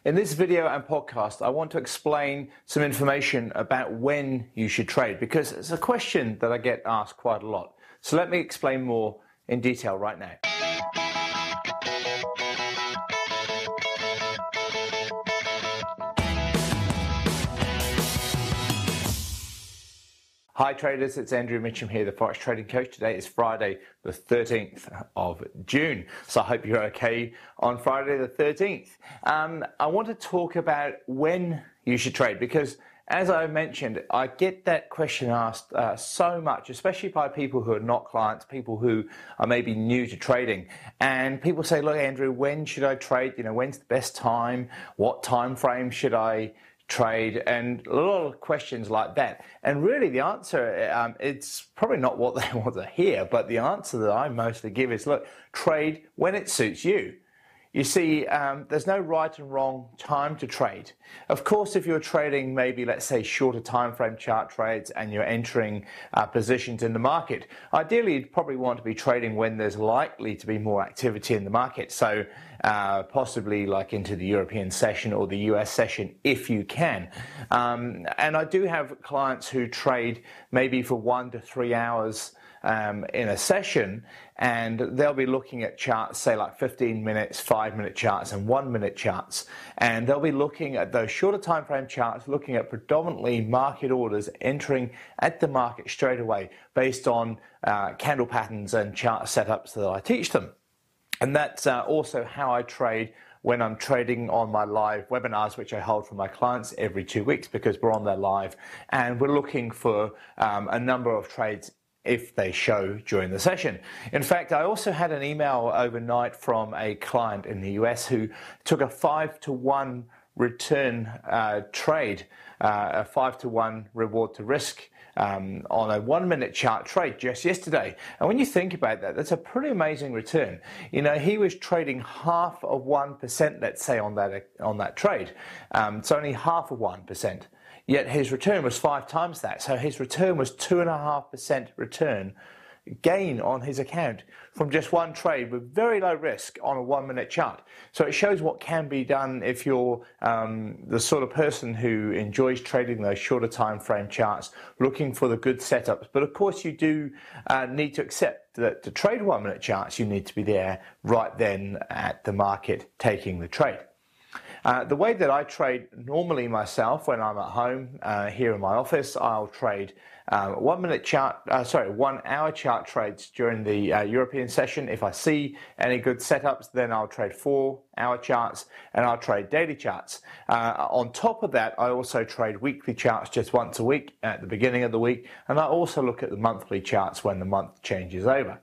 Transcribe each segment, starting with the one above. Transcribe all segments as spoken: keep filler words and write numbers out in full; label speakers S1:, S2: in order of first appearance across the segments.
S1: In this video and podcast, I want to explain some information about when you should trade, because it's a question that I get asked quite a lot. So let me explain more in detail right now. Hi traders, it's Andrew Mitchum here, the Forex Trading Coach. Today is Friday the thirteenth of June, so I hope you're okay on Friday the thirteenth. Um, I want to talk about when you should trade, because as I mentioned, I get that question asked uh, so much, especially by people who are not clients, people who are maybe new to trading. And people say, look, Andrew, when should I trade? You know, when's the best time? What time frame should I trade? And a lot of questions like that. And really the answer, um, it's probably not what they want to hear, but the answer that I mostly give is, look, trade when it suits you. You see, um, there's no right and wrong time to trade. Of course, if you're trading maybe, let's say, shorter time frame chart trades and you're entering uh, positions in the market, ideally you'd probably want to be trading when there's likely to be more activity in the market. So uh, possibly like into the European session or the U S session if you can. Um, and I do have clients who trade maybe for one to three hours Um, in a session, and they'll be looking at charts, say like fifteen minutes, five minute charts and one minute charts, and they'll be looking at those shorter time frame charts, looking at predominantly market orders entering at the market straight away based on uh, candle patterns and chart setups that I teach them. And that's uh, also how I trade when I'm trading on my live webinars, which I hold for my clients every two weeks because we're on there live, and we're looking for um, a number of trades if they show during the session. In fact, I also had an email overnight from a client in the U S who took a five to one return uh, trade, uh, a five to one reward to risk um, on a one minute chart trade just yesterday. And when you think about that, that's a pretty amazing return. You know, he was trading half of one percent, let's say, on that, on that trade. Um, it's only half of one percent. Yet his return was five times that. So his return was two and a half percent return gain on his account from just one trade with very low risk on a one minute chart. So it shows what can be done if you're um, the sort of person who enjoys trading those shorter time frame charts, looking for the good setups. But of course you do uh, need to accept that to trade one minute charts, you need to be there right then at the market taking the trade. Uh, the way that I trade normally myself when I'm at home uh, here in my office, I'll trade um, one minute chart, uh, sorry, one hour chart trades during the uh, European session. If I see any good setups, then I'll trade four hour charts and I'll trade daily charts. Uh, on top of that, I also trade weekly charts just once a week at the beginning of the week, and I also look at the monthly charts when the month changes over.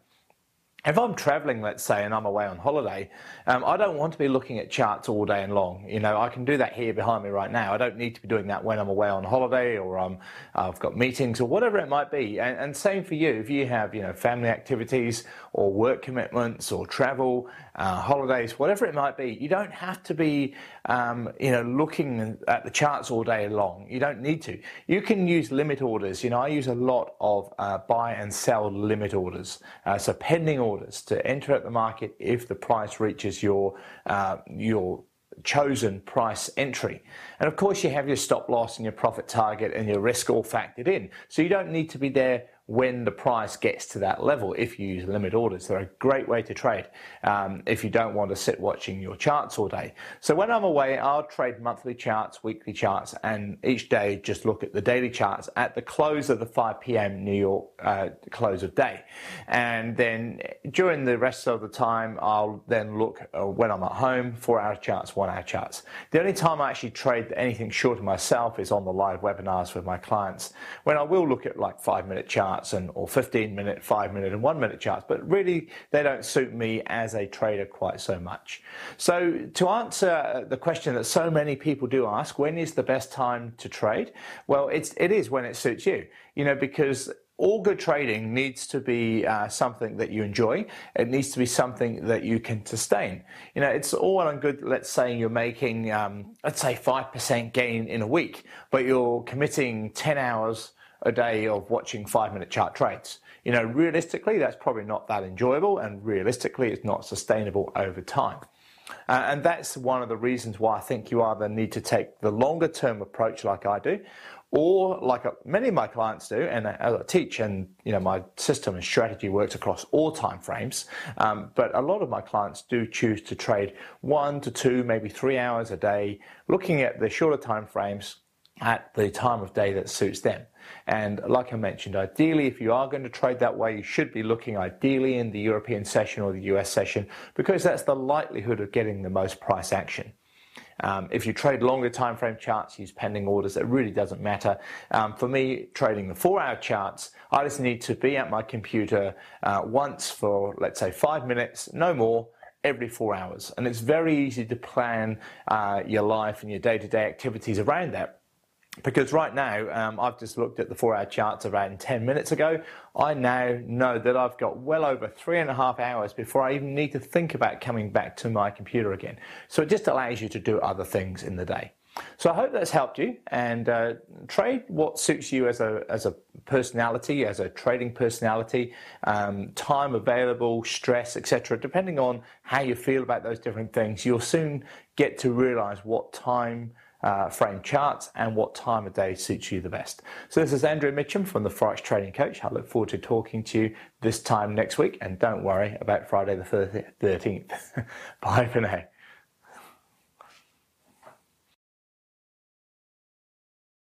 S1: If I'm traveling, let's say, and I'm away on holiday, um, I don't want to be looking at charts all day and long. You know, I can do that here behind me right now. I don't need to be doing that when I'm away on holiday or um, I've got meetings or whatever it might be. And, and same for you. If you have, you know, family activities or work commitments or travel, uh, holidays, whatever it might be, you don't have to be, um, you know, looking at the charts all day long. You don't need to. You can use limit orders. You know, I use a lot of uh, buy and sell limit orders. Uh, so pending orders to enter at the market if the price reaches your uh, your chosen price entry. And of course you have your stop loss and your profit target and your risk all factored in. So you don't need to be there when the price gets to that level if you use limit orders. They're a great way to trade um, if you don't want to sit watching your charts all day. So when I'm away, I'll trade monthly charts, weekly charts, and each day just look at the daily charts at the close of the five p m New York uh, close of day. And then during the rest of the time, I'll then look uh, when I'm at home, four hour charts, one hour charts. The only time I actually trade anything shorter myself is on the live webinars with my clients, when I will look at like five minute charts and or fifteen minute, five minute and one minute charts, but really they don't suit me as a trader quite so much. So to answer the question that so many people do ask, when is the best time to trade? Well, it's it is when it suits you, you know, because all good trading needs to be uh, something that you enjoy. It needs to be something that you can sustain. You know, it's all well and good, let's say you're making, um, let's say five percent gain in a week, but you're committing ten hours a day of watching five minute chart trades. You know, realistically, that's probably not that enjoyable, and realistically, it's not sustainable over time. Uh, and that's one of the reasons why I think you either need to take the longer term approach like I do, or like many of my clients do, and as I teach, and you know my system and strategy works across all time frames, um, but a lot of my clients do choose to trade one to two, maybe three hours a day, looking at the shorter time frames at the time of day that suits them. And like I mentioned, ideally, if you are going to trade that way, you should be looking ideally in the European session or the U S session, because that's the likelihood of getting the most price action. Um, if you trade longer time frame charts, use pending orders, it really doesn't matter. Um, for me, trading the four hour charts, I just need to be at my computer uh, once for, let's say, five minutes, no more, every four hours. And it's very easy to plan uh, your life and your day-to-day activities around that. Because right now, um, I've just looked at the four hour charts around ten minutes ago. I now know that I've got well over three and a half hours before I even need to think about coming back to my computer again. So it just allows you to do other things in the day. So I hope that's helped you, and uh, trade what suits you as a as a personality, as a trading personality, um, time available, stress, et cetera. Depending on how you feel about those different things, you'll soon get to realize what time Uh, frame charts and what time of day suits you the best. So this is Andrew Mitchum from the Forex Trading Coach. I look forward to talking to you this time next week, and don't worry about Friday the thirteenth. Bye for now.